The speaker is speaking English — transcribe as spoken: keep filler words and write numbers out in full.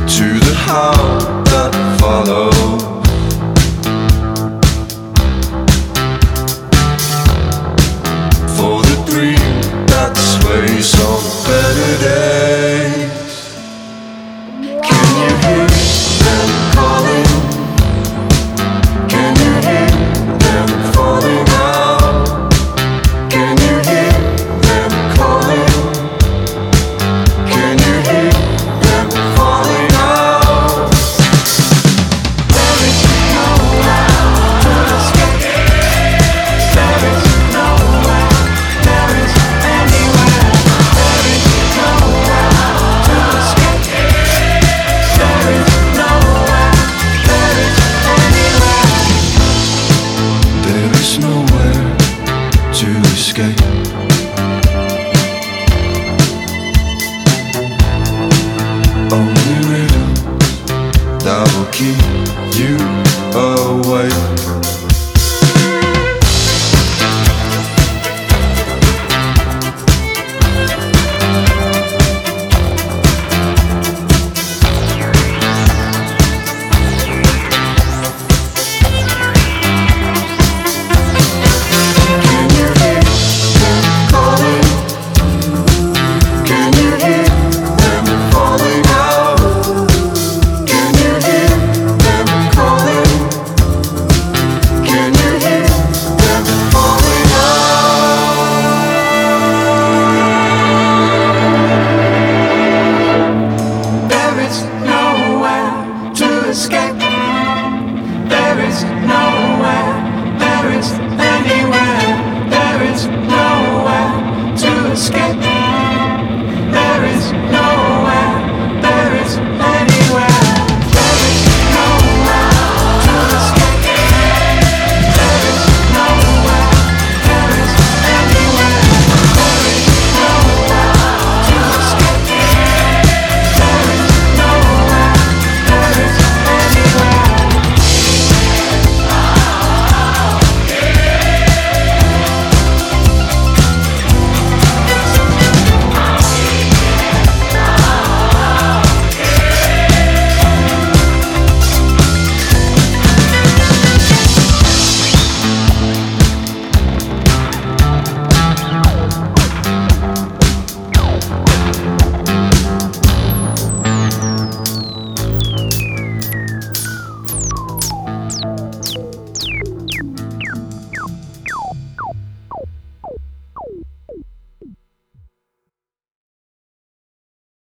to the heart that follows. For the dream that sways on better days. Can you hear them calling? Can you hear them falling out? Can you hear them calling? Can you hear them falling out? There is nowhere to escape. There is nowhere, there is anywhere. There is nowhere to escape. There is nowhere, there is anywhere. There is nowhere to escape. Only rhythm that will keep